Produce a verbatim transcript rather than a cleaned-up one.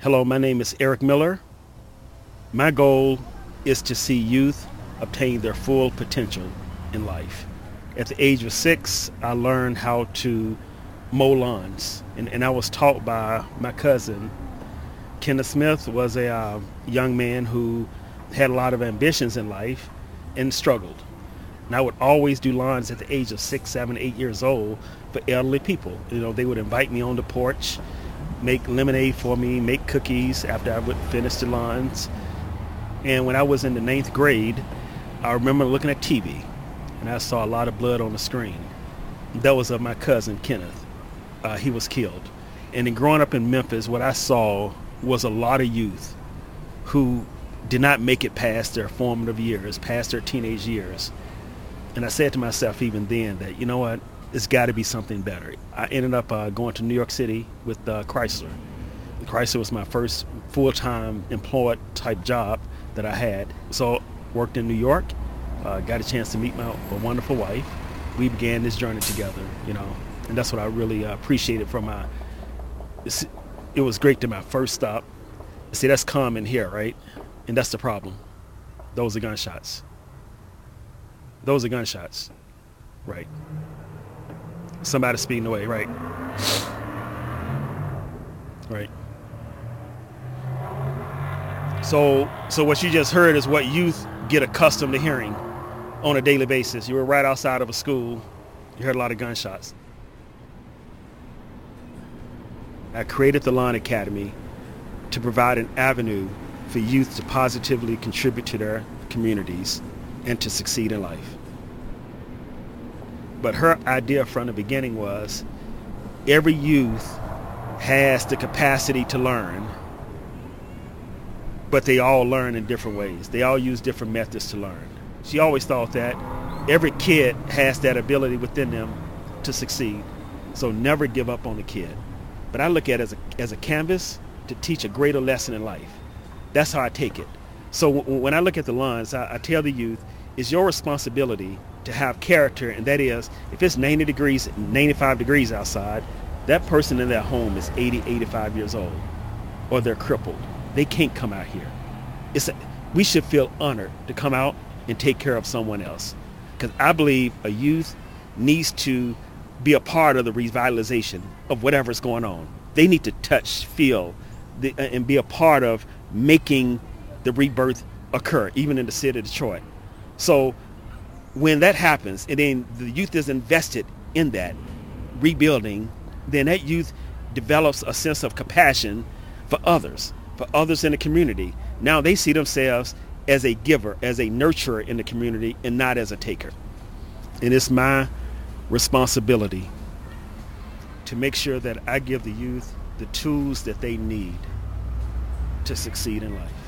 Hello, my name is Eric Miller. My goal is to see youth obtain their full potential in life. At the age of six, I learned how to mow lawns, and, and I was taught by my cousin. Kenneth Smith was a uh, young man who had a lot of ambitions in life and struggled. And I would always do lawns at the age of six, seven, eight years old for elderly people. You know, they would invite me on the porch, make lemonade for me, make cookies after I would finish the lawns. And when I was in the ninth grade, I remember looking at T V, and I saw a lot of blood on the screen. That was of my cousin, Kenneth. Uh, he was killed. And then growing up in Memphis, what I saw was a lot of youth who did not make it past their formative years, past their teenage years. And I said to myself even then that, you know what, it's got to be something better. I ended up uh, going to New York City with uh, Chrysler. Chrysler was my first full-time employed type job that I had. So worked in New York, uh, got a chance to meet my, my wonderful wife. We began this journey together, you know, and that's what I really uh, appreciated from my, it was great to my first stop. See, that's common here, right? And that's the problem. Those are gunshots. Those are gunshots, right? Somebody speeding away, right? Right. So, so what you just heard is what youth get accustomed to hearing on a daily basis. You were right outside of a school. You heard a lot of gunshots. I created the Lawn Academy to provide an avenue for youth to positively contribute to their communities and to succeed in life. But her idea from the beginning was every youth has the capacity to learn, but they all learn in different ways. They all use different methods to learn. She always thought that every kid has that ability within them to succeed. So never give up on the kid. But I look at it as a, as a canvas to teach a greater lesson in life. That's how I take it. So w- when I look at the lawns, I, I tell the youth, it's your responsibility to have character, and that is, if it's ninety degrees, ninety-five degrees outside, that person in their home is eighty, eighty-five years old, or they're crippled. They can't come out here. It's a, we should feel honored to come out and take care of someone else, because I believe a youth needs to be a part of the revitalization of whatever's going on. They need to touch, feel, the, and be a part of making the rebirth occur, even in the city of Detroit. So when that happens, and then the youth is invested in that rebuilding, then that youth develops a sense of compassion for others, for others in the community. Now they see themselves as a giver, as a nurturer in the community, and not as a taker. And it's my responsibility to make sure that I give the youth the tools that they need to succeed in life.